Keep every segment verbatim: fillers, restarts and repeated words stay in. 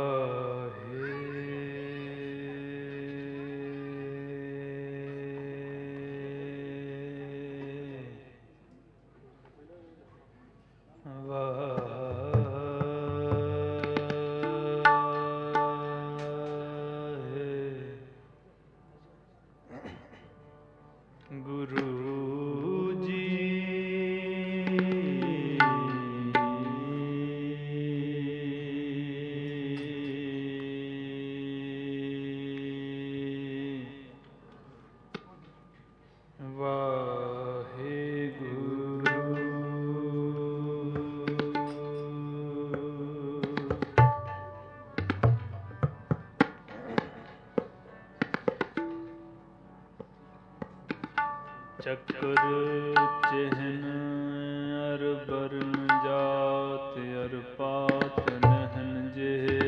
ਚੱਕਰ ਚਿਹਨ ਅਰ ਬਰਨ ਜਾਤ ਅਰ ਪਾਤ ਨਹਨ ਜੇ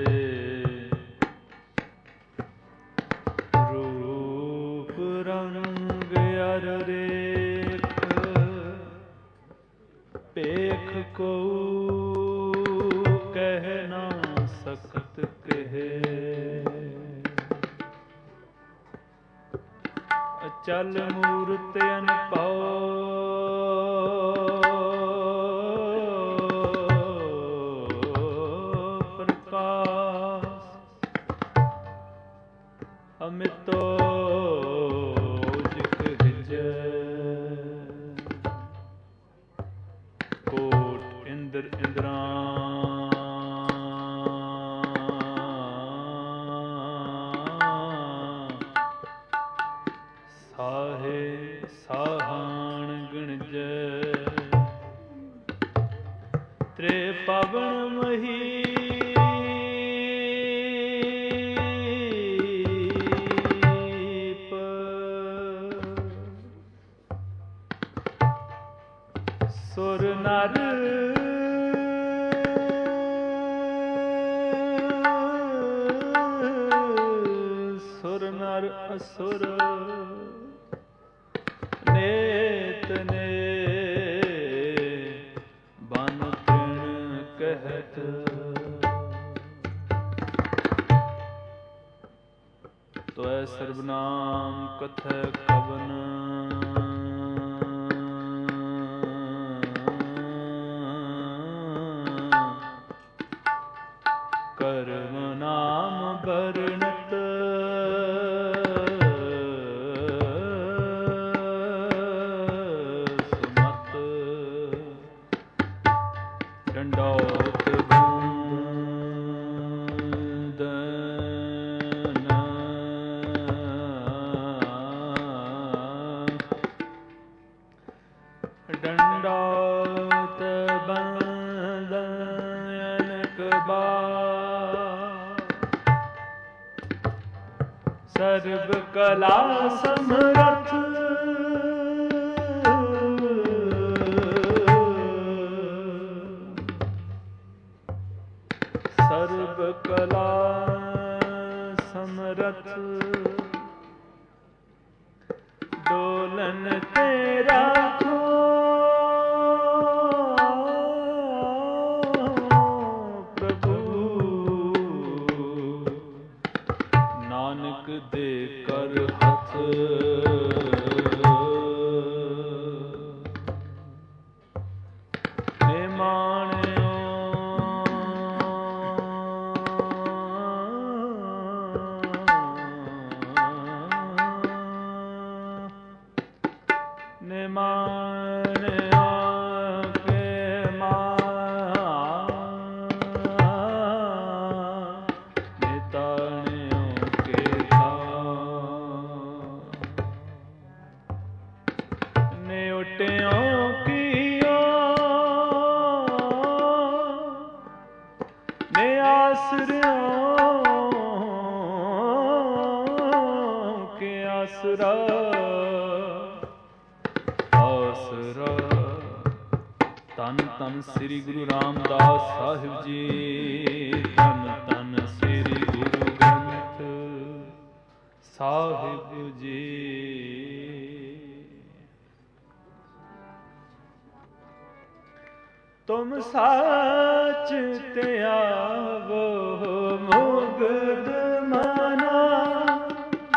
ਰੂਪ ਰੰਗ ਅਰ ਰੇਖ ਪੇਖ ਕੋ ਕਹਿ ਨਾ ਸਕਤ ਕਹੇ ਚਲ ਮੂਰਤ ਅਨਭਉ ਪ੍ਰਕਾਸ਼ ਅਮਿਤੋ ਜਿਕ ਹਿਜੈ ਕੋਟ ਇੰਦਰ ਇੰਦਰਾ ਸਾਹੇ ਸਾਹਾਣ ਗਣਜੈ ਤ੍ਰੇ ਪਵਨ ਮਹੀ ਸੁਰ ਨਰ ਸੁਰ ਨਰ ਅਸੁਰ ਨੇਤ ਨੇ ਬਨ ਤ੍ਰਿਣ ਕਹਿਤ ਤੋੈ ਸਰਬਨਾਮ ਕਥੈ ਕਵਨ ਕਰਮ ਨਾਮ ਬਰਨਤ ਸੁਮਤ ਡੰਡੌਤ ਬੰਦਨ ਡੰਡੌਤ ਬੰਦਨ ਅਨਕ ਬਾਰ ਸਰਬ ਕਲਾ ਸਮਰਥ ਸਰਬ ਕਲਾ ਸਮਰਥ ਡੋਲਨ ਤੇ ਰਾਖੋ ਨਾਨਕ ਦੇ ਕਰ ਹੱਥ ਨੇ ਮਾਣਿਓ ਨੇ ਮਾਣਿਓ ਕੇ ਮਾਣ ਨੇ ਤਾਣਿਓ ਨੇ ਉਟਿਓ ਕੀਓ ਨੇ ਆਸਰਿਓ ਕੇ ਆਸਰਾ ਆਸਰਾ ਤਨ ਤਨ ਸ੍ਰੀ ਗੁਰੂ ਰਾਮਦਾਸ ਸਾਹਿਬ ਜੀ ਤਨ ਤਨ ਸ੍ਰੀ ਗੁਰੂ ਗ੍ਰੰਥ ਸਾਹਿਬ ਜੀ ਤੁਮ ਸਾਚ ਤੇ ਆਵੋ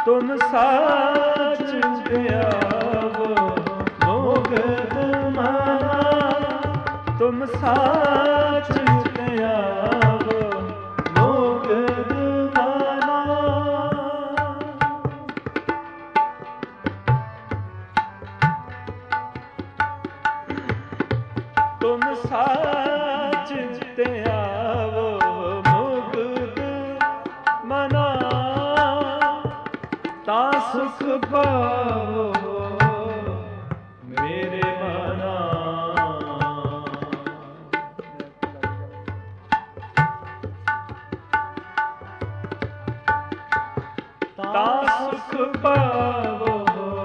ਤੁਮ ਸਾਚ ਪਿਆਵੋ ਮੁਕਤ ਮਨਾ, ਤੁਮ ਸਾਚ ਪਿਆਵੋ ਮੁਕਤ ਮਨਾ। ਤੁਮ ਸਾਚ ਪਿਆਵੋ ਮੁਕਤ ਮਨਾ, ਤਾ ਸੁਖ ਪਾਵੋ ਮੇਰੇ ਮਨਾ। ਤਾ ਸੁਖ ਪਾਵੋ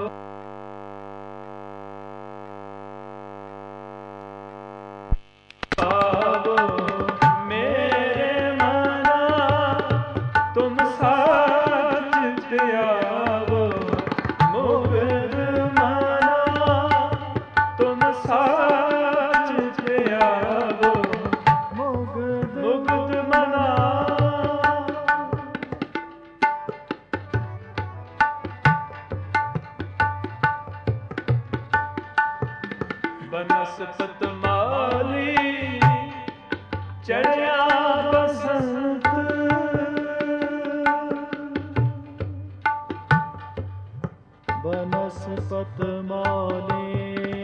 ਪਾਵੋ ਮੇਰੇ ਮਨਾ, ਤੁਮ ਸਾਚ ਪਿਆਵੋ ਮੁਕਤ ਮਨਾ, ਤੁਮ ਸਾਚ ਪਿਆਵੋ ਮੁਕਤ ਮੁਕਤ ਮਨਾ। ਬਨਸਪਤ ਮਾਲੀ ਚੜਿਆ ਬਸੰਤ, ਬਨਸਪਤ ਮਾਲੀ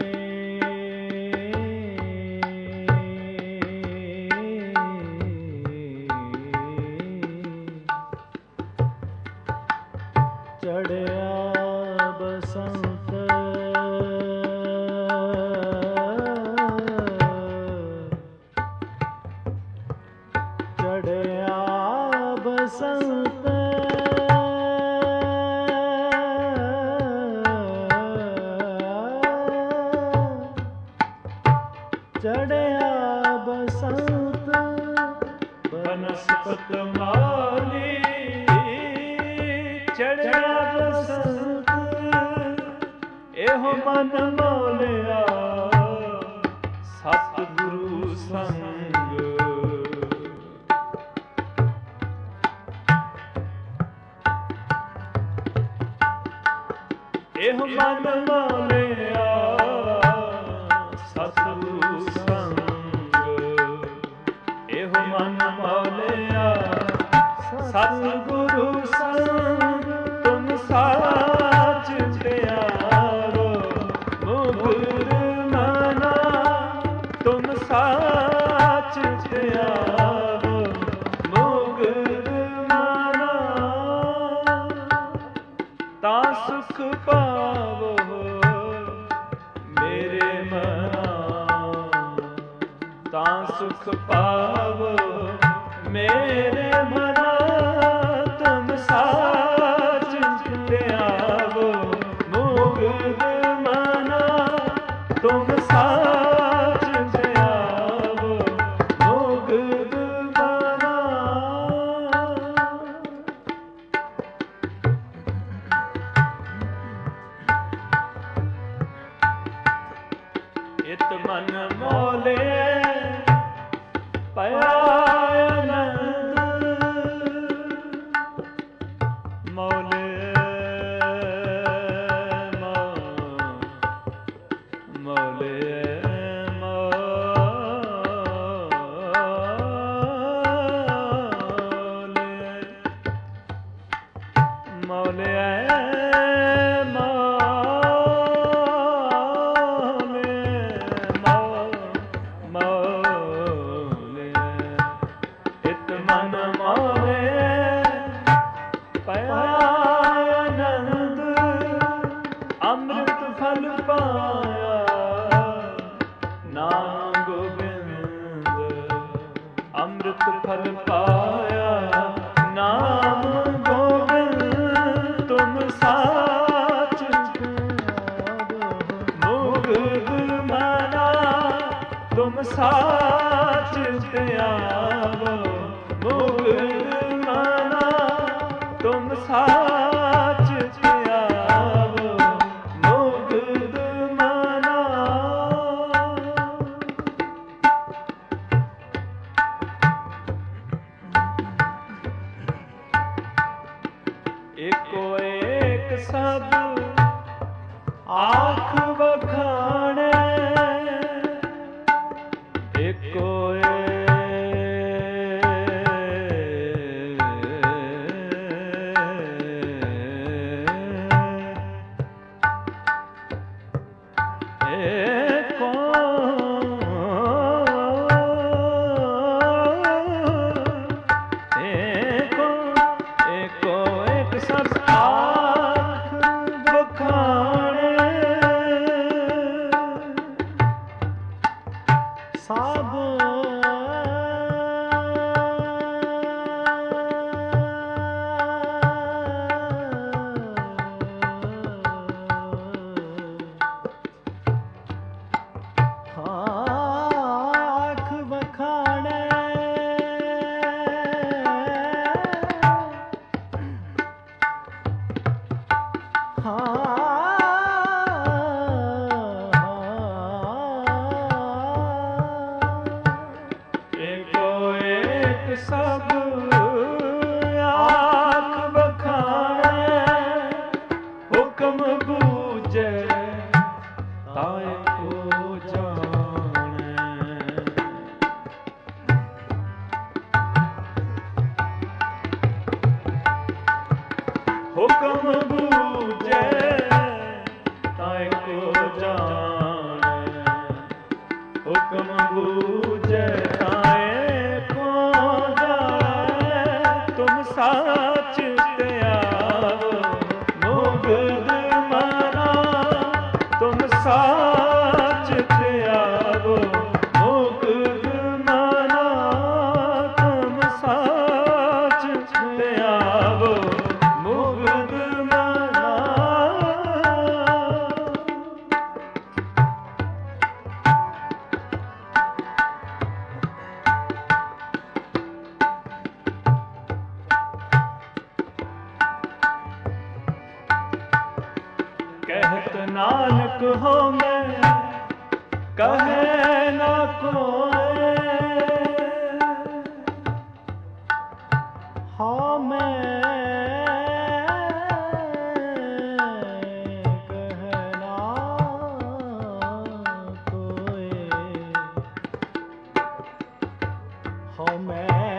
ਚੜਿਆ ਬਸੰਤ, ਚੜਿਆ ਬਸੰਤ, ਚੜਿਆ ਬਸੰਤ। ਬਨਸਪਤ ਮਾਲੀ ਚੜਿਆ ਬਸੰਤ, ਇਹੋ ਮਨ ਮੋਲਿਆ ਸਤਿਗੁਰੂ ਸੰਗ। ਇਹੋ ਮਨ ਮੋਲਿਆ ਸਤਿਗੁਰੂ ਸੰਗ, ਇਹੋ ਮਨ ਮੋਲਿਆ ਸਤਿਗੁਰੂ ਸੰਗ। ਤੁਮ ਸਾਚ ਪਿਆਵੋ ਮੁਕਤ ਮਨਾ, ਤੁਮ ਸਾਚ ਪਿਆਵੋ ਮੁਕਤ ਮਨਾ, ਤਾ ਸੁਖ ਪਾਵੋ ਮੇਰੇ ਮਨਾ, ਤਾ ਸੁਖ ਪਾਵੋ ਮੇਰੇ ਮਨਾ। ਤੁਮ ਸਾਚ ਪਿਆਵੋ ਮੁਕਤ ਮਨਾ, ਤੁਮ ਸਾਚ ਪਿਆਵੋ ਮੁਕਤ ਮਨਾ। ਇਤ ਮਨ ਮੋਲੇ ਪਿਆ ਆਨੰਦ, ਮੋਲੇ ਮੋਲੇ ਮੋਲੇ ਫਲ ਪਾਇਆ ਨਾਮ ਗੋਬਿੰਦ। ਤੁਮ ਸਾਚ ਮੁਕਤ ਮਨਾ, ਤੁਮ ਸਾਚ ਪਿਆਵੋ ਮੁਕਤ ਮਨਾ, ਤੁਮ ਸਾਚ ਪਿਆਵੋ ਮੁਕਤ ਮਨਾ। ਏਕੋ ਏਕ ਸਭ ਆਖ ਵਖਾਣੈ, ਏਕੋ ਨਾਨਕ ਹੋਮੈ ਕਹੈ ਨਾ ਕੋਇ, ਹੋਮੈ ਕਹੈ ਨਾ ਕੋਇ, ਹੋਮੈ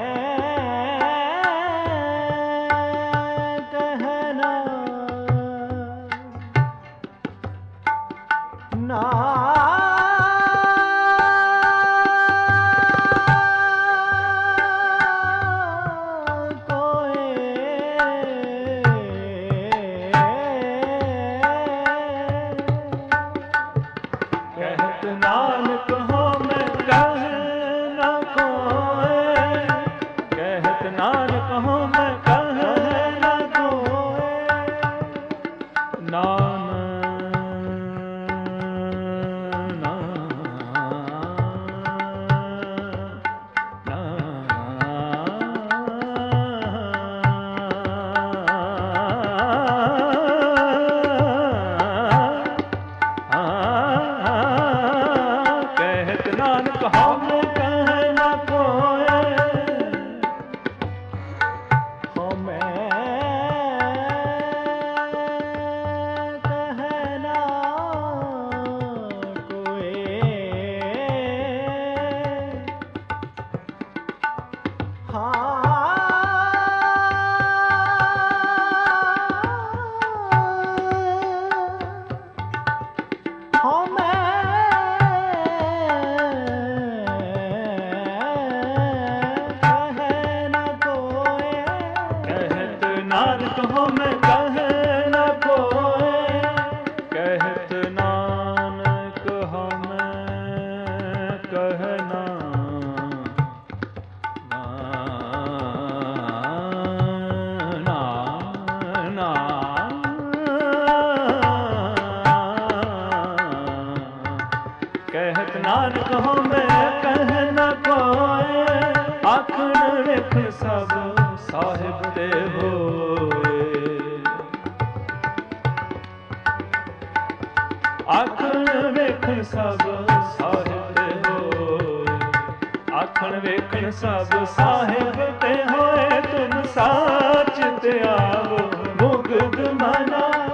ਨਾਨਕ ਹੋਮੈ ਕਹਿ ਨ ਕੋਇ, ਆਖਣ ਵੇਖ ਸਭ ਸਾਹਿਬ ਤੇ ਹੋਏ। ਆਖਣ ਵੇਖਣ ਸਭ ਸਾਹਿਬ ਤੇ ਹੋਏ, ਆਖਣ ਵੇਖਣ ਸਭ ਸਾਹਿਬ ਤੇ ਹੋਏ। ਤੁਮ ਸਾਚ ਤੇ ਆਵੋ ਮੁਗਧ ਮਨਾ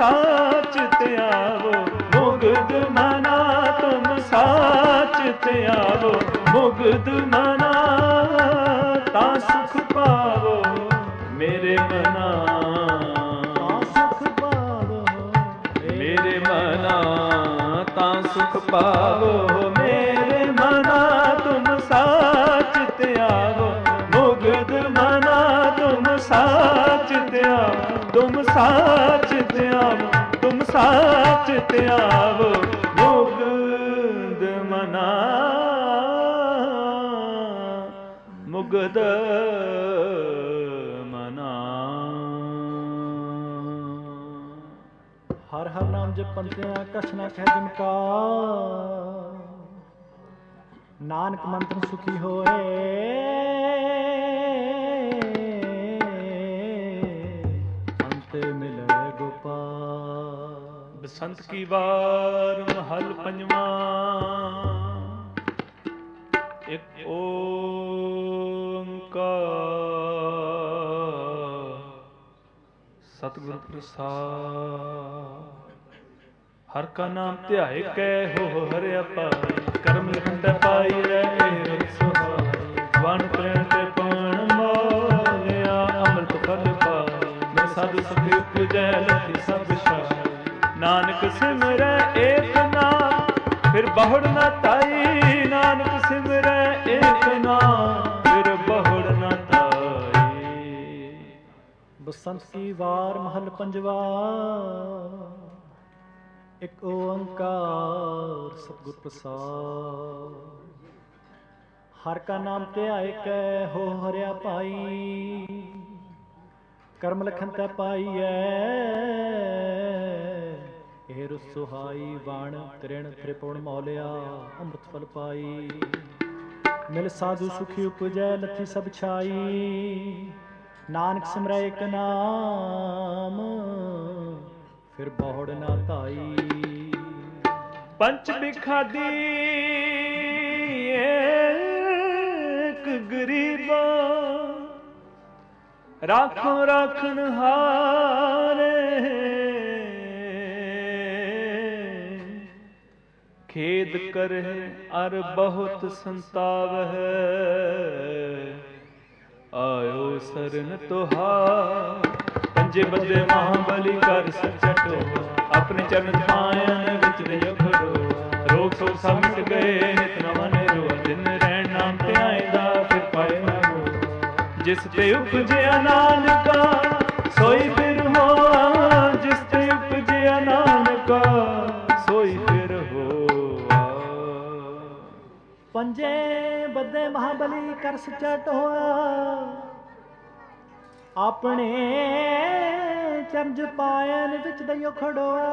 साच ते आवो मुग्ध मना, तुम साच ते आवो मुग्ध मना, ता सुख पावो मेरे मना, ता सुख पावो मेरे मना, ता सुख पावो मेरे मना, तुम साच ते आवो मुग्ध मना, तुम साच ते आवो, तुम साच ते आवो, तुम साच ते आवो मुग्ध मना, मुग्ध मना। हर हर नाम जप पंथिया कछ न कह जिनका, नानक मंत्र सुखी होए, अंत मिले गोपाल। बसंत की बार महल पंजवा, एक ओंकार सतगुरु प्रसाद। हर का नाम ध्याए कै हो हरिया पाई, कर्म लिखन पाई रहे सुहाई, वन प्रेम ते पाण मालिया, अमृत फल पाई, मैं साधु सुखी पूजै लखी सब छाई, नानक सिमरै एक नाम फिर बहुड़ न ताई, नानक सिमरै एक नाम फिर बहुड़ न ताई। बसंत की वार महल पंजवा, एक ओंकार सतगुर प्रसाद। हर का नाम ध्याए कै हो हरिया पाई, कर्म लखन तै पाईऐ, हेर सुहाई बाण त्रिण त्रिपुण मौलिया, अमृत फल पाई, मिल साधु सुखी उपजै लथी सब छाई, नानक सिमरै एक नाम फिर बहुड़ ना ताई। पंच बिखादी एक गरीबा, राखो राखन हारे, खेद करे अर बहुत संतावह, आयो सरन तुहार, पंजे बदे महाबली कर सच्चा टोआ, अपने चरण पायन विच रहियो खड़ो, रोग सो सब मिट गए नित नवा रो, दिन रहन नाम ते आएगा फिर पाए ना हो, जिस ते उपजया नानका सोई फिर हो, जिस ते उपजया नानका सोई फिर हो। पंजे बदे महाबली कर सच्चा टोआ, ਆਪਣੇ ਚਰਜ ਪਾਇਨ ਵਿੱਚ ਦਈਓ ਖੜੋਆ,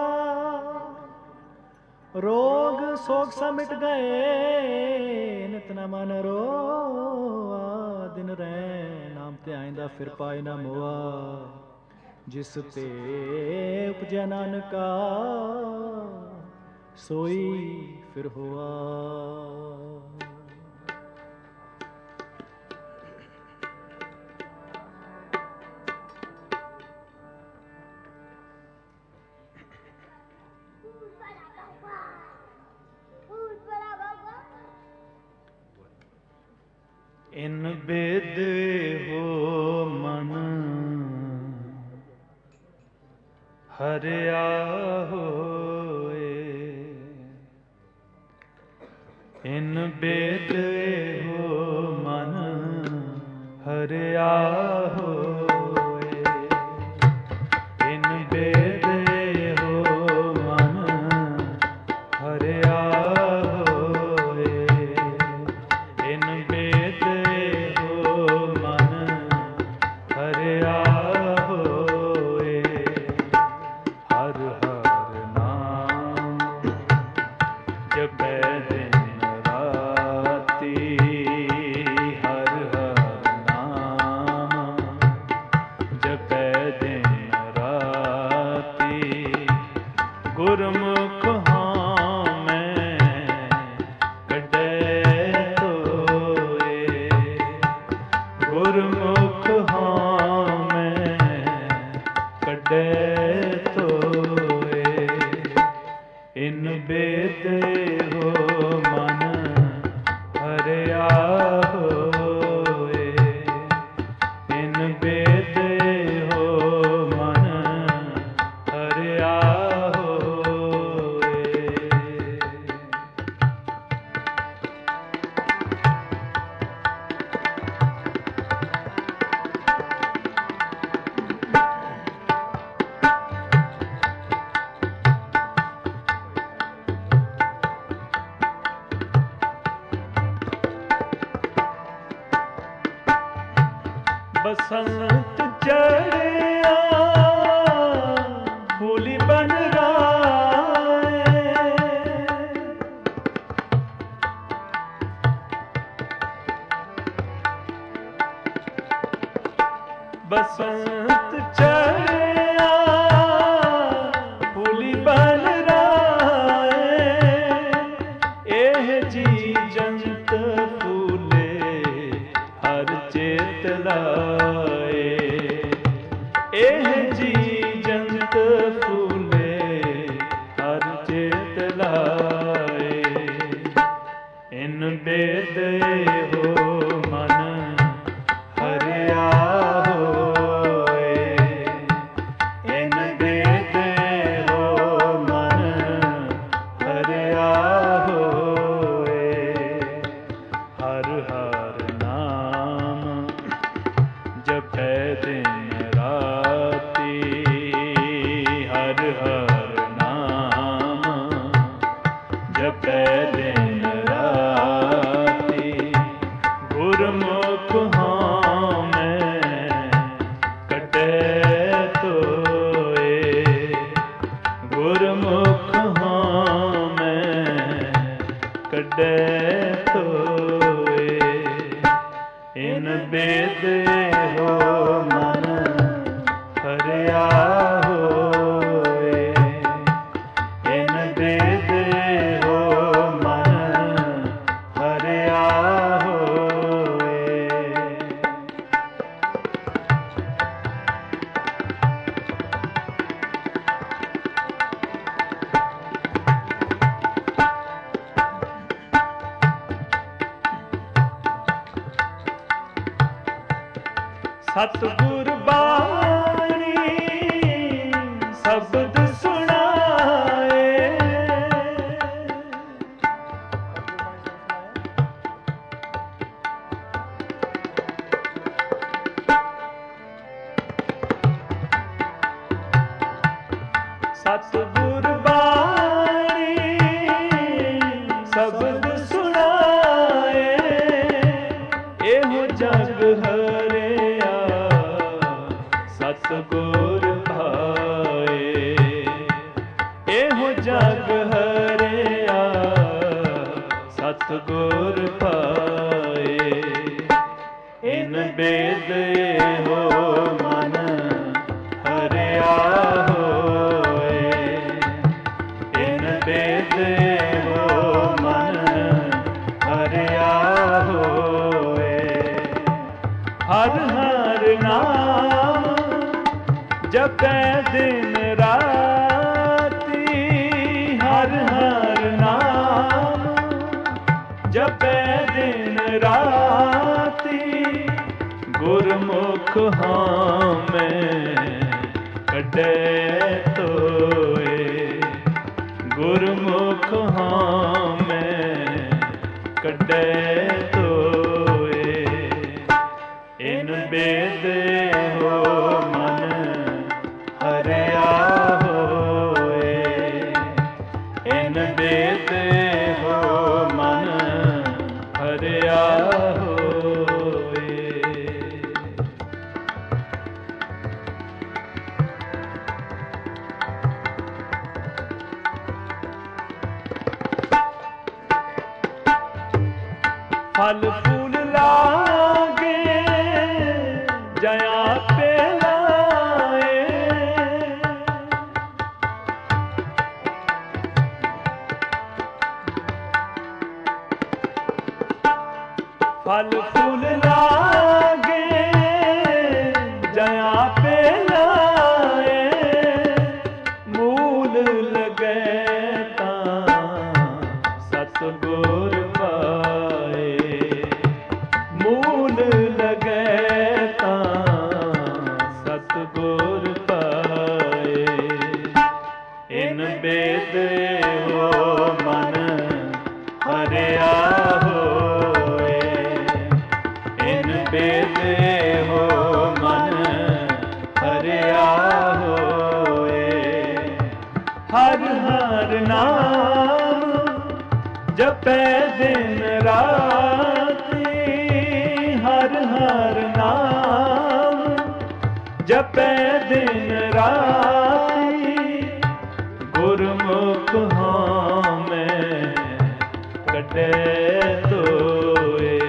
ਰੋਗ ਸੋਗ ਸਭ ਮਿਟ ਗਏ ਨਿਤ ਨਾ ਮਨ ਰੋਆ, ਦਿਨ ਰਹਿ ਨਾਮ ਤੇ ਆਇਂਦਾ ਫਿਰ ਪਾਏ ਨਾ ਮੋਆ, ਜਿਸ ਤੇ ਉਪਜਿਆ ਨਾਨਕਾ ਸੋਈ ਫਿਰ ਹੋਆ। ਇਨ ਬੇਦ ਹੋ ਮਨ ਹਰਿਆ ਹੋਏ, ਇਨ ਬੇਦ ਹੋ ਮਨ ਹਰਿਆ ਹੋਏ, ਇਨ ਬੇਦ ਹੋ ਮਨ ਹਰਿਆ ਹੋਏ, ਇਨ ਬੇਦ ਹੋ ਮਨ ਹਰਿਆ ਹੋਏ, ਹਰ ਹਰ ਨਾਮ ਜਪੈ ਦਿਨ ਰਾਤੀ, ਹਰ ਹਰ ਨਾਮ ਜਪੈ ਦਿਨ ਰਾਤੀ, ਗੁਰਮੁਖ ਹਾਂ ਮੈਂ ਕੱਢੈ ਧੋਏ, ਗੁਰਮੁਖ ਹਾਂ ਮੈਂ ਕੱਢੈ ਧੋਏ। ਇਨ ਬੇਦ ਹੋ ਮਨ ਹਰਿਆ ਹੋਏ। ਬਸੰਤ ਚੜਿਆ ਫੂਲੀ ਬਨ ਰਾਏ, ਬਸੰਤ ਚੜਿਆ ਫੂਲੀ ਬਨ ਰਾਏ, ਇਹ ਜੀ ਜੰਤ ਫੂਲੇ ਹਰ ਚੇਤ ਲਾਏ, ਇਹ ਜੀ ਜੰਤ ਫੂਲੇ ਹਰ ਚੇਤ ਲਾਏ। ਇਨ ਬੇਦ ਹੋ ਮਨ ਹਰਿਆ ਹੋਏ, ਇਨ ਬੇਦ ਹੋ ਮਨ ਹਰਿਆ ਹੋਏ। ਹਰ ਹਰ ਨਾਮ ਜਪੈ ਦਿਨ ਰਾਤੀ, ਹਰ ਹਰ ਨਾਮ ਜਪੈ ਦਿਨ ਰਾਤੀ। ਗੁਰਮੁਖ ਹਾਂ ਮੈਂ ਕੱਢੈ ਤੋਏ, ਗੁਰਮੁਖ ਹਾਂ ਮੈਂ ਕੱਢੈ ਤੋਏ। ਇਨ ਬੇਦ ਹੋ ਮਨ ਹਰਿਆ ਹੋਏ, ਇਨ ਬੇਦ ਹੋ ਮਨ ਹਰਿਆ ਹੋਏ। ਸਤਿਗੁਰ ਬਾਣੀ ਸ਼ਬਦ ਸੁਣਾਏ, ਸਤਿਗੁਰ ਬਾਣੀ ਸ਼ਬਦ ਸੁਣਾਏ। ਇਹੋ ਜਗ ਹਰਿਆ ਸਤਿਗੁਰ ਭਾਏ, ਇਹੋ ਜਗ ਹਰਿਆ ਸਤਿਗੁਰ ਭਾਏ। ਇਨ ਬੇਦ ਹੋ ਮਨ ਹਰਿਆ ਹੋਏ, ਇਨ ਬੇਦ ਹੋ ਮਨ ਹਰਿਆ ਹੋਏ। ਹਰ ਹਰ ਨਾਮ ਜਪੈ ਦਿਨ ਰਾਤੀ, ਹਰ ਹਰ ਨਾਮ ਜਪੈ ਦਿਨ ਰਾਤੀ। ਗੁਰਮੁਖ ਹਾਂ ਮੈਂ ਕੱਢੈ ਤੋਏ, ਗੁਰਮੁਖ ਹਾਂ ਮੈਂ ਕੱਢੈ ਤੋਏ। ਇਨ ਬੇਦ ਹੋ ਮਨ ਹਰਿਆ ਹੋਏ, ਇਨ ਬੇਦ ਹੋ ਮਨ ਹਰਿਆ ਹੋਏ। फल फूल लागे जया पे लाए, फल फूल लागे जया पे लाए, मूल लगे सतगुर पाए, मूल लगे तां ਜਪੈ ਦਿਨ ਰਾਤੀ ਗੁਰਮੁਖ ਹਾਂ ਮੈਂ ਕੱਢੈ ਤੋਏ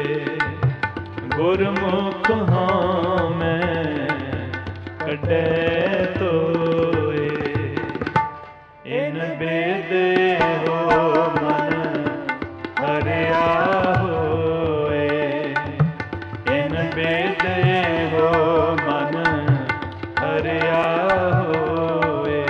ਗੁਰਮੁਖ ਹਾਂ ਮੈਂ ਕੱਢੈ ਤੋਏ ਇਨ ਬੇਦ ਹੋ ਮਨ ਹਰਿਆ ਹੋਏ ਇਨ ਬੇਦ ਹੋ ਮਨ ਹਰਿਆ ਹੋਏ।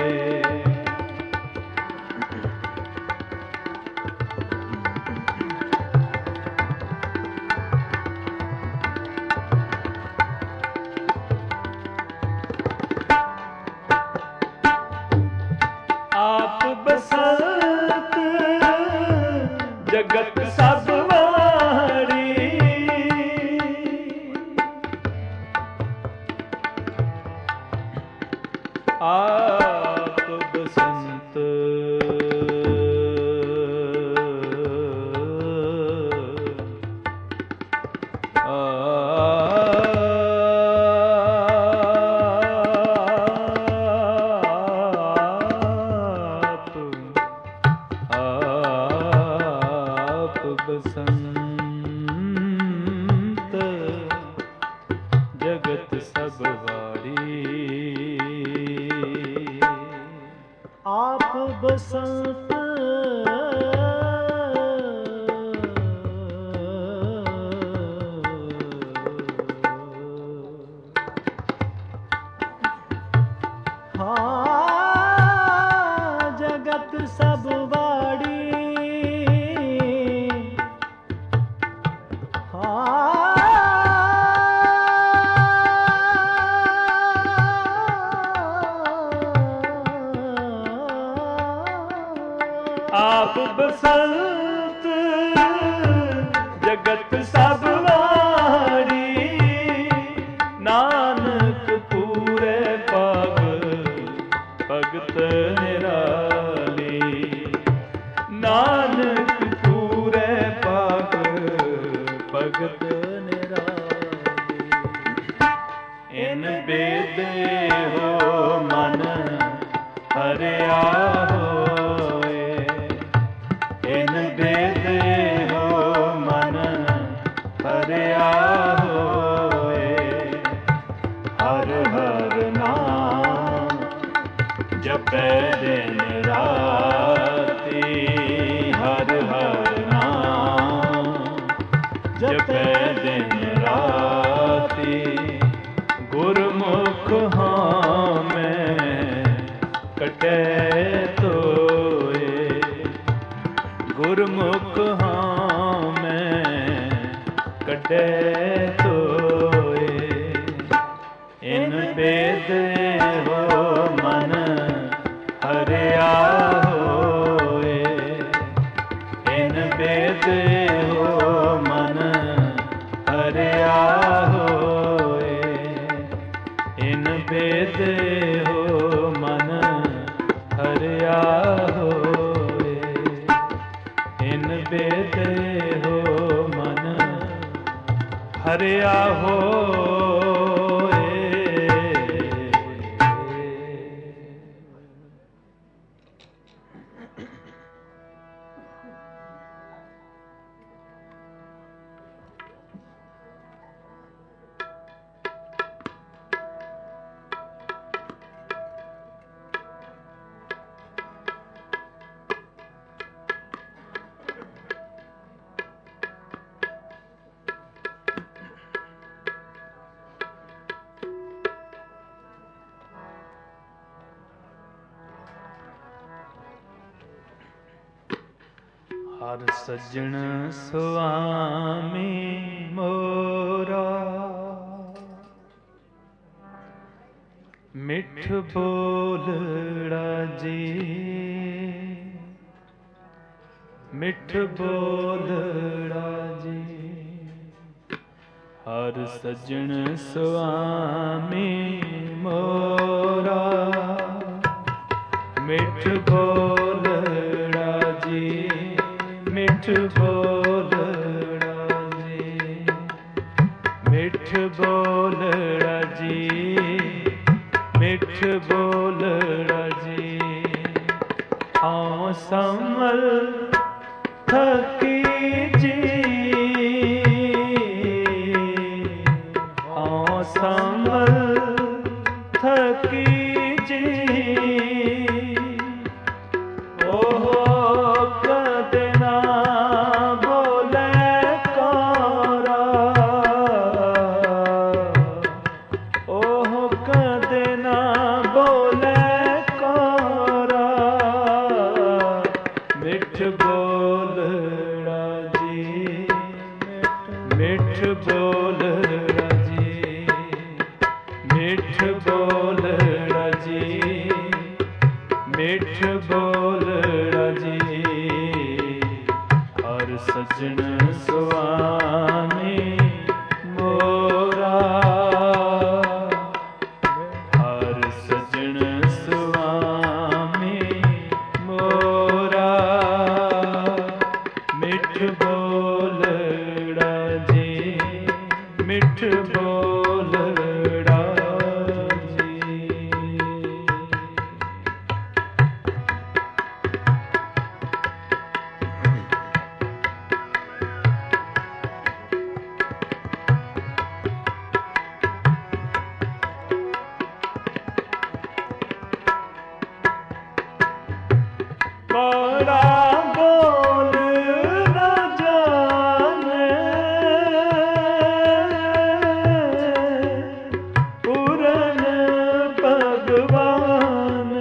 ਆਪ ਬਸੰਤ ਜਗਤ ਸਭ ਵਾਰੀ ਆਪ ਬਸੰਤ ਜਗਤ ਸਭ ਵਾਰੀ ਆਪ ਬਸੰਤ ਹਾਂ ਜਗਤ ਸਭ ਵਾੜੀ ਹਾਂ ਆਪ ਬਸੰਤ ਜਗਤ ਸਭ ਵਾਰੀ ਨਾਨਕ ਪੂਰੇ ਪਗ ਭਗਤ ਨਿਰਾਲੀ ਨਾਨਕ ਪੂਰੇ ਪਗ ਭਗਤ ਨਿਰਾਲੀ ਇਨ ਬੇਦ ਹੋ ਮਨ ਹਰਿਆ ਹੋਏ ਇਨ ਬੇਦ ਹੋ ਮਨ ਹਰਿਆ ਹੋਏ ਹਰ ਹਰ ਨਾਮ ਜਪੈ ਦਿਨ ਰਾਤੀ ਹਰ ਹਰ ਨਾਮ ਜਪੈ ਦਿਨ ਰਾਤੀ ਗੁਰਮੁਖ ਹਾਂ ਮੈਂ ਕੱਢੈ ਤੋਏ ਗੁਰਮੁਖ ਹਾਂ ਮੈਂ ਕੱਢੈ ਤੋਏ ਇਨ ਬੇਦ ਹੋ ਮਨ ਹਰਿਆ ਹੋਏ ਇਨ ਬੇਦ ਹੋ ਮਨ ਹਰਿਆ ਹੋਏ ਇਨ ਬੇਦ ਹੋ ਮਨ ਹਰਿਆ ਹੋਏ ਇਨ ਬੇਦ ਹੋ ਮਨ ਹਰਿਆ ਹੋਏ। ਹਰ ਸੱਜਣ ਸੁਆਮੀ ਮੋਰਾ ਮਿੱਠ ਬੋਲੜਾ ਜੀ ਮਿੱਠ ਬੋਲੜਾ ਜੀ ਹਰ ਸੱਜਣ ਸੁਆਮੀ ਮੋਰਾ ਮਿੱਠ ਬੋਲੜਾ ਜੀ ਮਿੱਠ ਬੋਲੜਾ ਜੀ ਮਿੱਠ ਬੋਲੜਾ ਜੀ मिठ बोलड़ा जी। हाँ संभल थकी जी, हाँ संभल थकी जी। ओहो कदे ना बोले कोरा, ओहो कदे ना बोले कोरा। मिठ बोलड़ा जी, मिठ बोलड़ा जी, मिठ बोलड़ा जी, मिठ बोलड़ा जी। हर सजन स्वामी मोरा, हर सजन स्वामी मोरा। मिठ बोलड़ा जी, मिठ बोलड़ा जी। कोड़ा बोल न जाने, पूरन भगवान।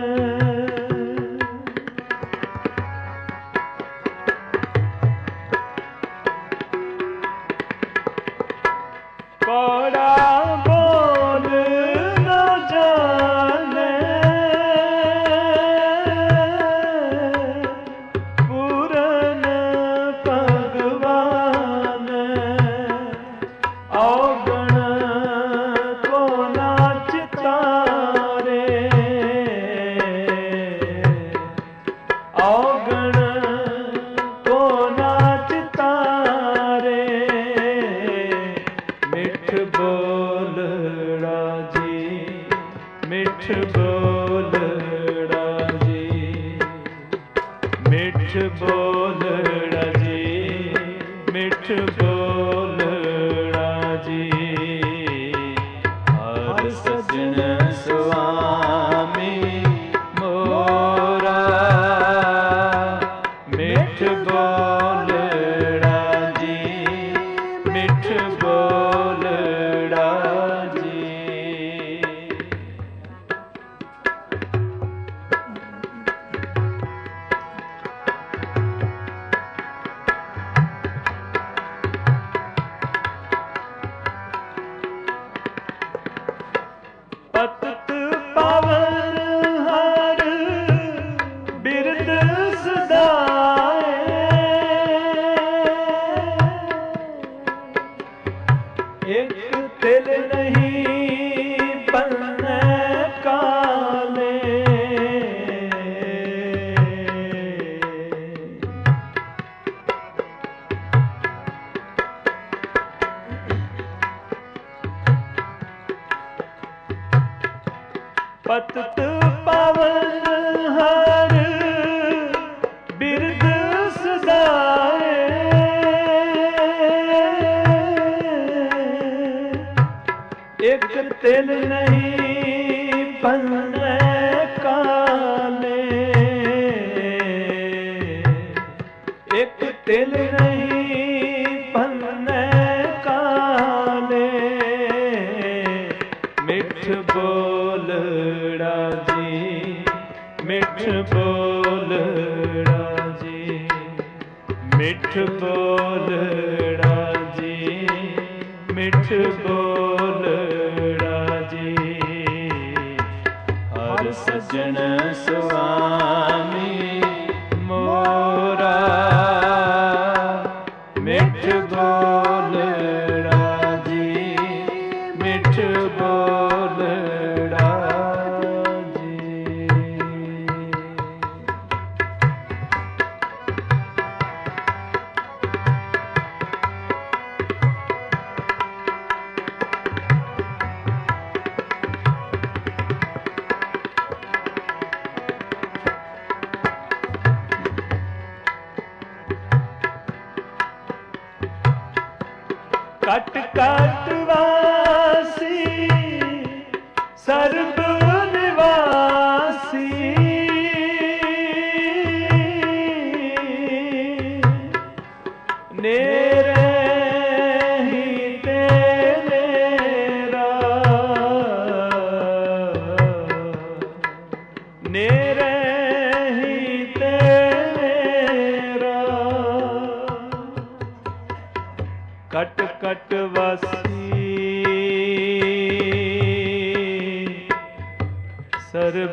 कोड़ा बोल न जाने, पूरन भगवान। औगण को नाच तारे, औगण को नाच तारे। मिठ बोलड़ा जी, मिठ बोलड़ा जी, मिठ बोलड़ा जी, मिठ बोलड़ा जी। हर सजन स्वामी मोरा। मिठ बोलड़ा जी, मिठ बोलड़ा जी। पतत पावन हर बिरद सदाए, एक तिल नहीं पन्ने काले। पतत पावन हर बिरद सदाए, एक तिल नहीं पन्ने काले। एक तिल नहीं पन्ने काले। मिठ बोलड़ा जी, मिठ बोलड़ा जी, मिठ बोलड़ा जी, मिठ बोलड़ा जी। हर सजन स्वामी मोरा। मिठ बोलड़ा जी, मिठ बोलड़ा जी। कट कट वासी सर्ब निवासी नेरे ही तेरा नेरे ही तेरा कट कट वासी सर्ब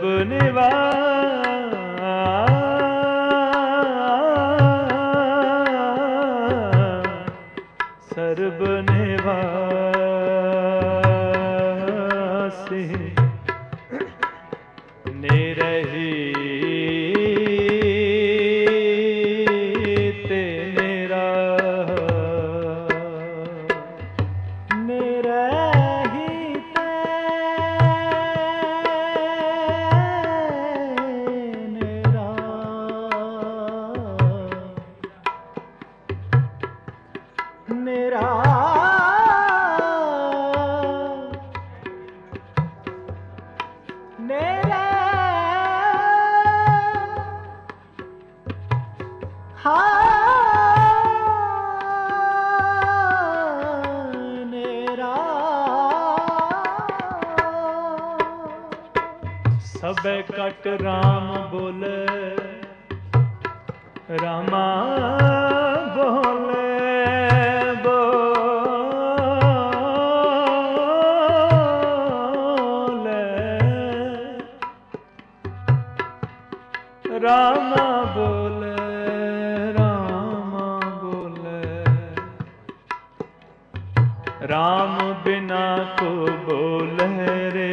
निवासी सर्ब निवासी निरही तेरा निरही तेरा मेरा मेरा सबे कट राम बोले रामा बोले बोले रामा बोले रामा बोले राम बिना को बोले रे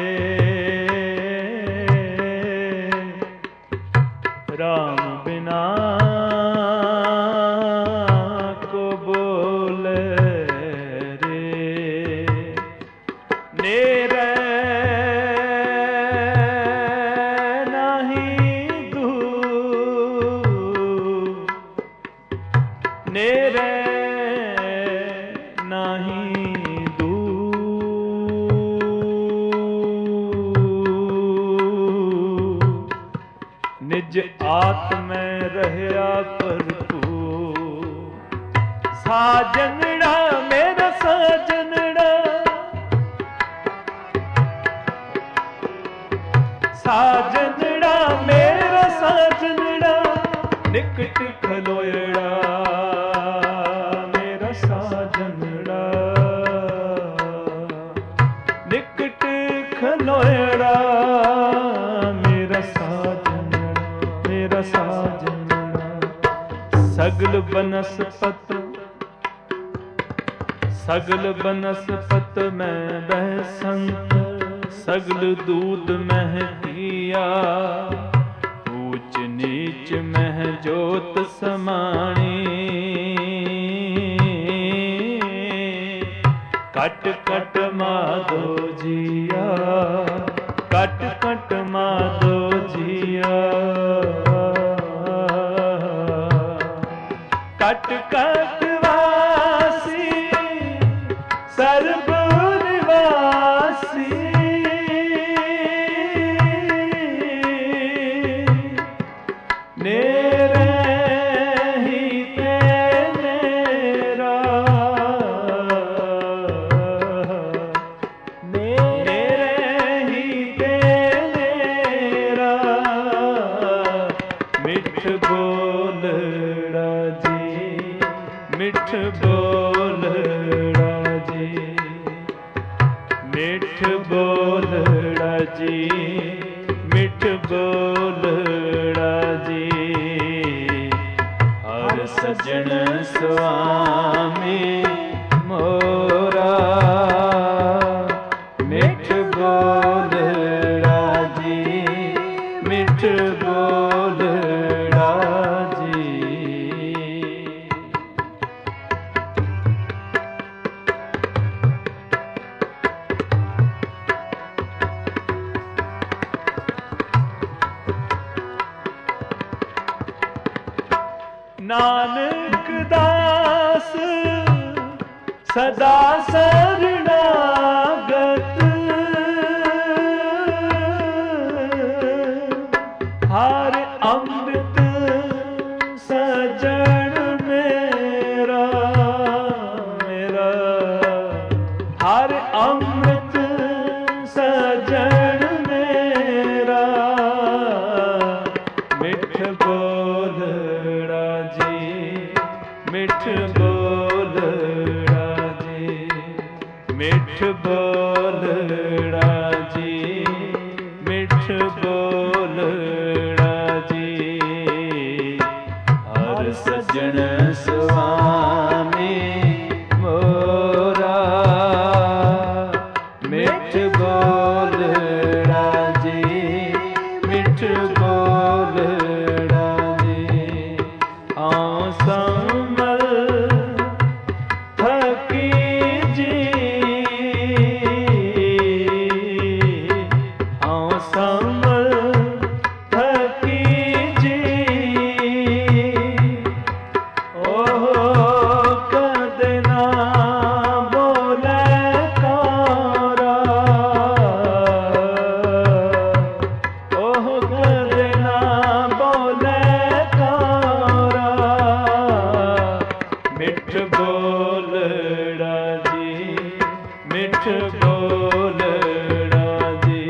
राम बिना को बोले रे नेरे नहीं दू नेरे नहीं दू निज आत्म में रहया भरपूर साजनड़ा मेरा साजनड़ा साजनड़ा मेरा साजनड़ा निकट खलोयड़ा मेरा साजनड़ा निकट खलोयड़ा मेरा साजनड़ा मेरा साजनड़ा सगल बनस्पत सगल बनस्पत में बह संत सगल दूध मह किया ऊंच नीच मह जोत समाणी कट कट माधो जिया कट कट माधो जिया कट कट वासी सर्व निवासी नेरे ही तेरा नेरे ही तेरा मिठ बोलड़ा जी मिठ बोलड़ा जी मिठ बोलड़ा जी मिठ बोलड़ा जी हर सजन स्वामी मोरा मिठ बोलड़ा जी मिठ बोलड़ा जी नानक दास सदा शरणागत हर अमृत सजन मेरा मेरा हर अमृत सजन मेरा मिठ बोलड़ा जी मिठ बोलड़ा जी मिठ बोलड़ा जी मिठ बोलड़ा जी हर सजन स्वामी मोरा मिठ बोलड़ा जी मिठ बोलड़ा जी आऊं संभल थकी जी आऊं संभल थकी जी ओहो कद ना बोले तारा ओहो कद ना बोले तारा मिठ बोलड़ा जी मिठ बोलड़ा जी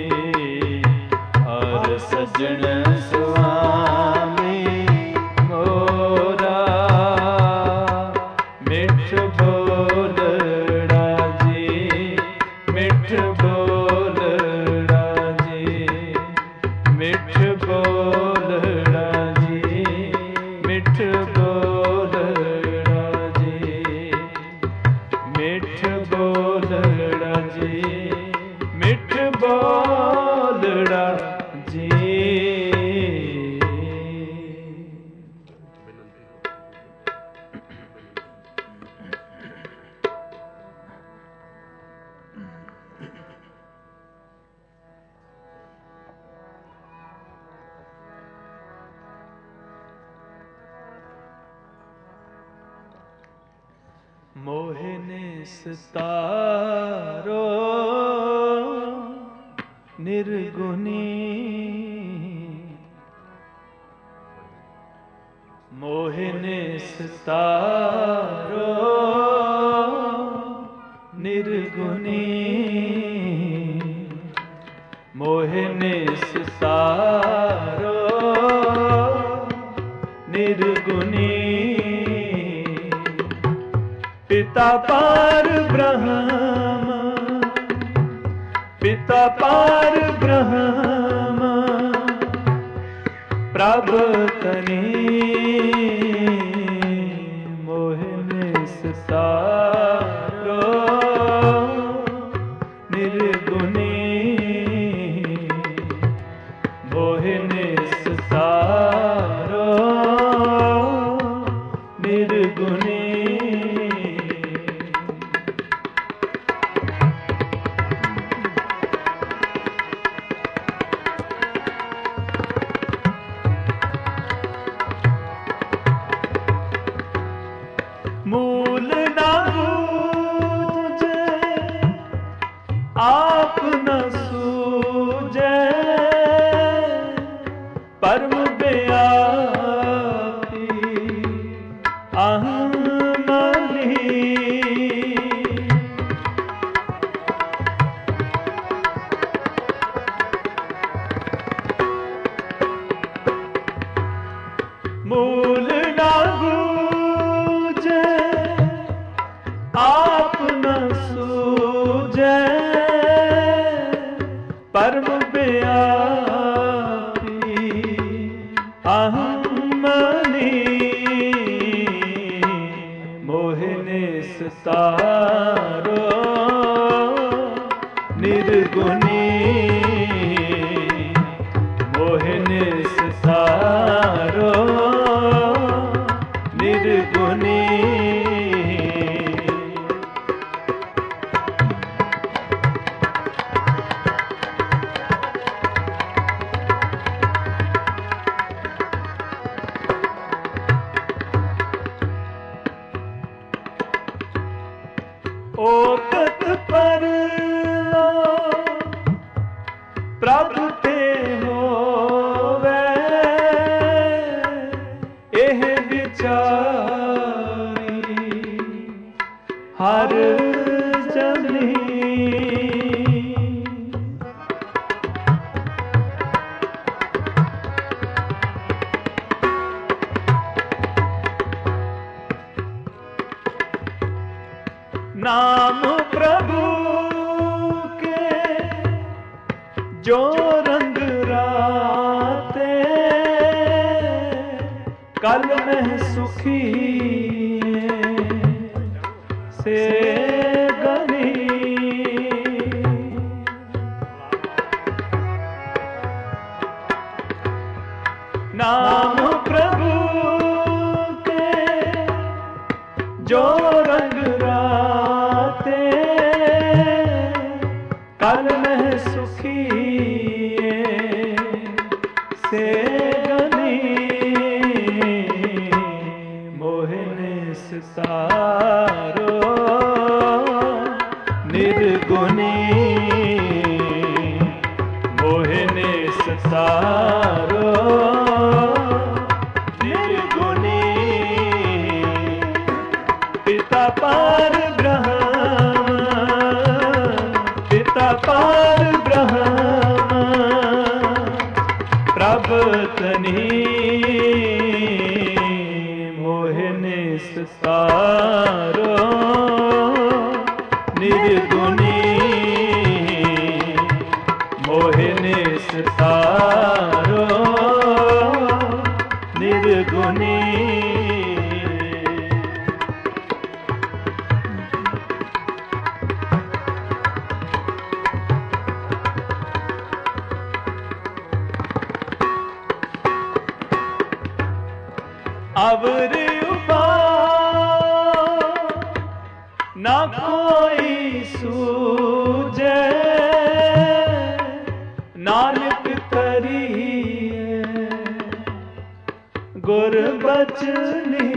हर सजन स्वामी मोरा मिठ बोलड़ा जी मिठ बोलड़ा जी मिठ बोलड़ा जी मिठ बोलड़ा जी मिठ बोलड़ा जी मिठ बोलड़ा जी मोहिनी सितारो निर्गुणी मोहिनी सितारो निर्गुणी मोहिनी सितारो निर्गुणी पिता पार ब्रह्म पिता पार ब्रह्म प्रभतनी मोहिनी सितारो निर्गुणी मोहिनी सितारो निर्गुणी मूल ना बूझे आप न सूझे परम व्यापी अहमली मूल ना बूझे आप न सूझे परम व्यापी अहमली मोहिनी सितारो निर्गुणी मोहिनी सितारो निर्गुणी प्रभ ते होवे एह विचारी हर जनी। नाम प्रभु के जो रंग राते कल में सुखी से गनी। नाम प्रभु के जो रंग राते कल में सुखी से गनी। मोहन सितारो निर्गुणी मोहन सितारो निर्गुणी। पिता पार ब्रह्म पिता पार ब्रह्म प्रभतनी मोहन सितारो निर्गुणी मोहन सितारो निर्गुणी। अवर ना कोई सूझे नानक करिए गुरबचनी।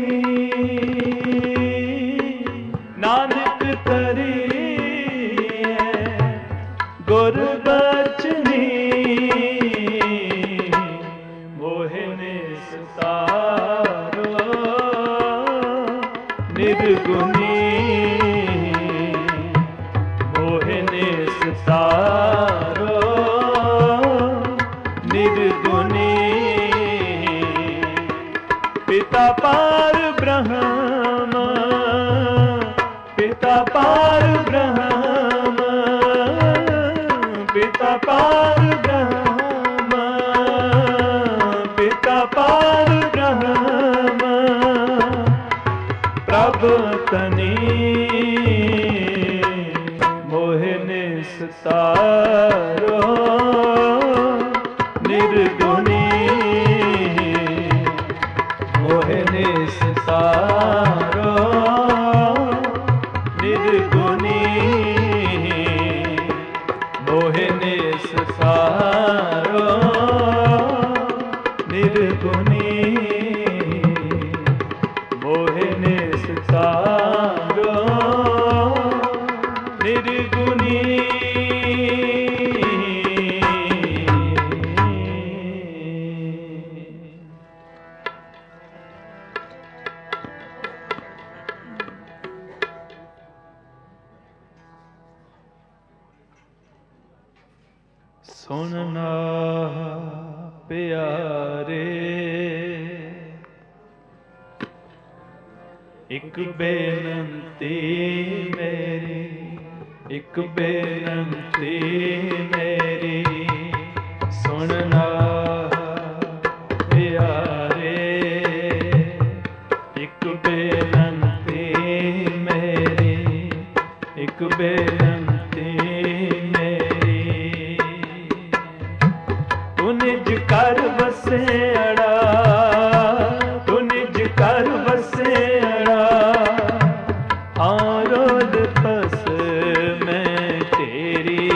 नानक करिए गुरबचनी मोहन सितारो निर्गुणी मोहन सितारो निर्गुणी। पिता पार ब्रह्म पिता पार ब्रह्म पिता पार ब्रह्म पिता पार ब्रह्म प्रभतनी मोहन सितारो निर्गुणी मोहन सितारो निर्गुणी मोहन सितारो निर्गुणी मोहन सितारो निर्गुणी। सुनना प्यारे एक बेनती मेरी एक बेनती मेरी सुनना प्यारे एक बेनती मेरी एक बेनती मेरी। तू निज कर बसे अड़ा तू निज कर बसे अड़ा आरोद पस में तेरी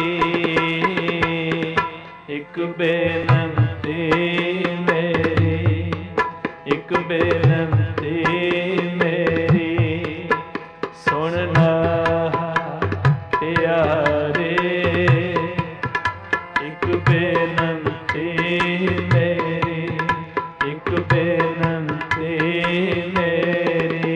एक बेनती मेरी एक बेनती मेरी सुनना प्यारे एक ਬੇਨੰਤੀ ਮੇਰੀ, ਇੱਕ ਬੇਨੰਤੀ ਮੇਰੀ।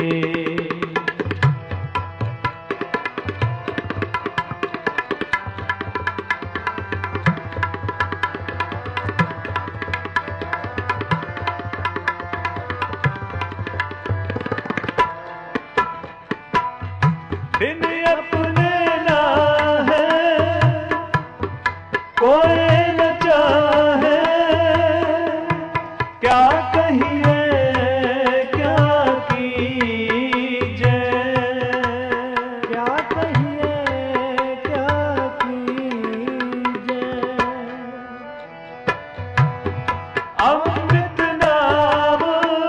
बिन अपने ना है कोई न चाहे, क्या कहिए क्या कीजे, क्या कहिए क्या कीजे। अमृत नाम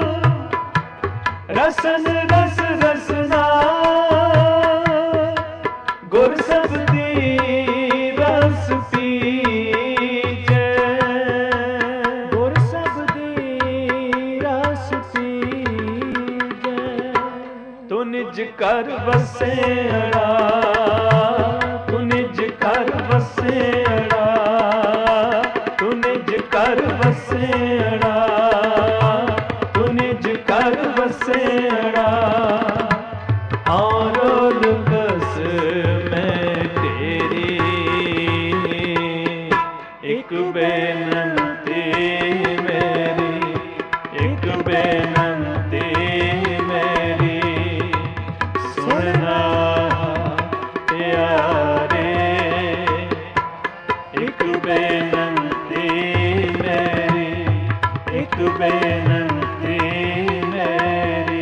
रसन रस रसना, गुर सबदी रस पीजे, गुर सबदी रस पीजे। तू निज कर बसेड़ा, तू निज कर बसेड़ा, तू निज कर बसेड़ा, तू निज कर बसेड़ा। और बस मैं तेरी, एक बेनंती मेरी, एक बेनंती मेरी। सुनना प्यारे, एक बेनंती मेरी, एक बेनंती मेरी।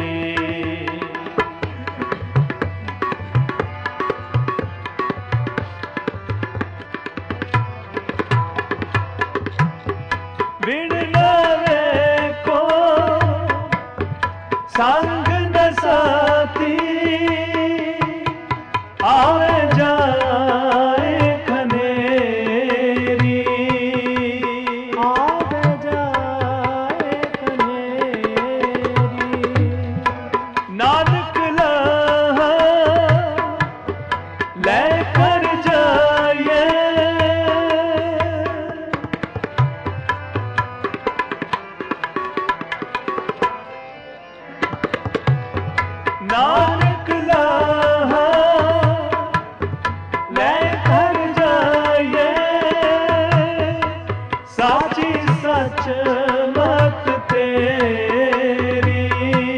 बिन नावे को संग न साथी, आवे जाए खनेरी, आवे जाए खनेरी। नानक लहा लेकर जाए, नानक लहा लेकर जाए। साची सच मत तेरी,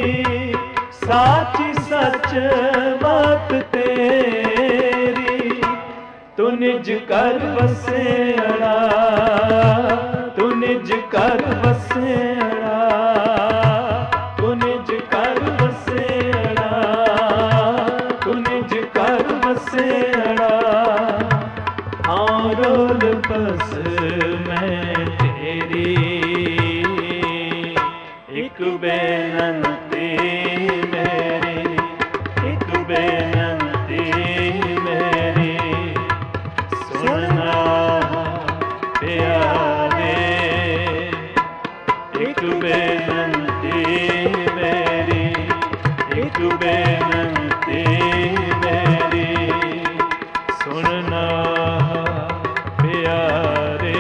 साची सच मत तेरी। तू निज कर बसेड़ा, तू निज कर बसेड़ा, तू निज कर बसेड़ा, तू निज कर बसेड़ा। और बस मैं तेरी, एक बेनंती मेरी, एक बेनंती मेरी। सुनना प्यारे, एक बेनंती मेरी, एक बेनंती मेरी। सुनना प्यारे,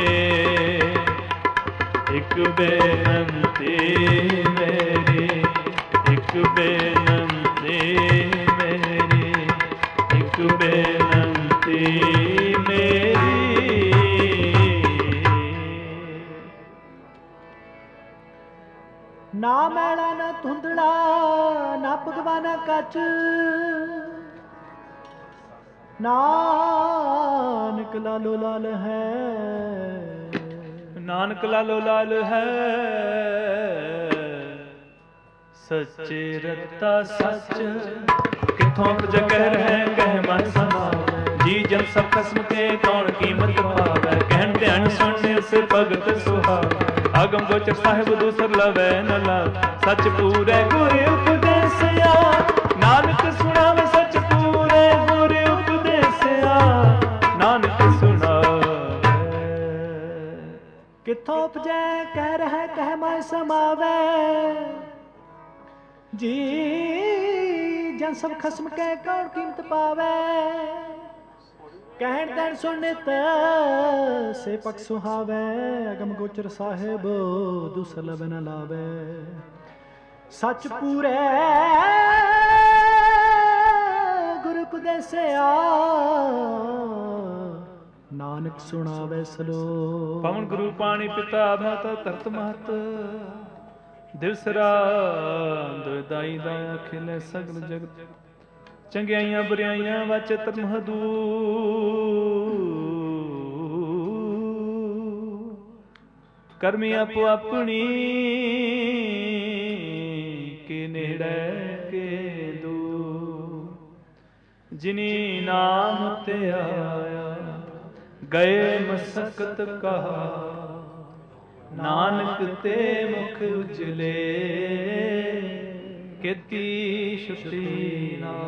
एक बेनंती मेरी, एक बेनंती मेरी, एक बेनंती मेरी। ना मैला ना धुंधड़ा ना भगवाना कच, नानक लालो लाल है, नानक लालो लाल है। सच्चे रत्ता सच किथों जगह रह कह मन समावे। जी जन सब खस्म के कौन कीमत पावे। कहन ध्यान सुनने से भगत सुहावे। आगम गोचर साहिब दूसर लवै न लाभ। सच पूरे गुरे उपदेसिया नानक सुनावे। सच पूरे गुरे उपदेसिया नानक सुनावे। किथों उपजै कह रहा कह मैं समावे। जी जन सब खस्म के कौन कीमत पावे। ਕਹਿਣ ਤੈਨ ਸੁਣਿਤ ਸੇ ਪਕ ਸੁਹਾਵੈ ਅਗਮ ਗੋਚਰ ਸਾਹਿਬ ਦੂਸਰ ਲਬ ਨ ਲਾਵੈ ਸੱਚ ਪੂਰੇ ਗੁਰ ਉਪਦੇਸਿਆ ਨਾਨਕ ਸੁਣਾਵੇ ਸਲੋ ਪਵਨ ਗੁਰੂ ਪਾਣੀ ਪਿਤਾ ਮਾਤਾ ਧਰਤ ਮਹਤ ਦਿਵਸ ਰਾਤ ਦੁਇਦਾਈ ਦਾ ਅਖਿਲ ਸਗਲ ਜਗਤ ਚੰਗਿਆਈਆਂ ਬੁਰਿਆਈਆਂ ਵਾਚਿਤ ਮਹਦੂ ਕਰਮੀ ਆਪੋ ਆਪਣੀ ਕੇ ਨੇੜੇ ਕੇ ਦੂ ਜਿਨੀ ਨਾਮ ਤੇ ਆਇਆ ਗਏ ਮਸਕਤ ਕਹਾ ਨਾਨਕ ਤੇ ਮੁਖ ਉਜਲੇ ਕੀਤੀ ਛੁਟੀ ਨਾ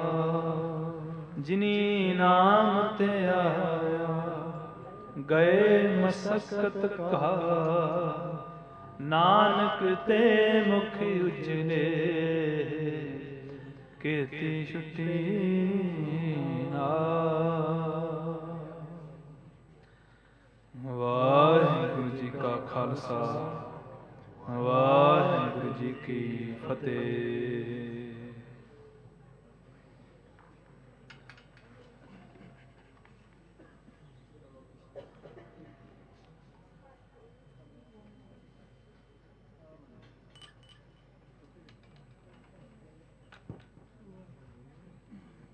ਜਿਨੀ ਨਾਮ ਤੇ ਆਇਆ ਗਏ ਮਸਕਤ ਕਹਾ ਨਾਨਕ ਤੇ ਮੁਖ ਉਜਲੇ ਕੀਤੀ ਛੁਟੀ ਨਾ। ਵਾਹਿਗੁਰੂ ਜੀ ਕਾ ਖਾਲਸਾ ਵਾਹਿਗੁਰੂ ਜੀ ਕੀ ਫਤਿਹ।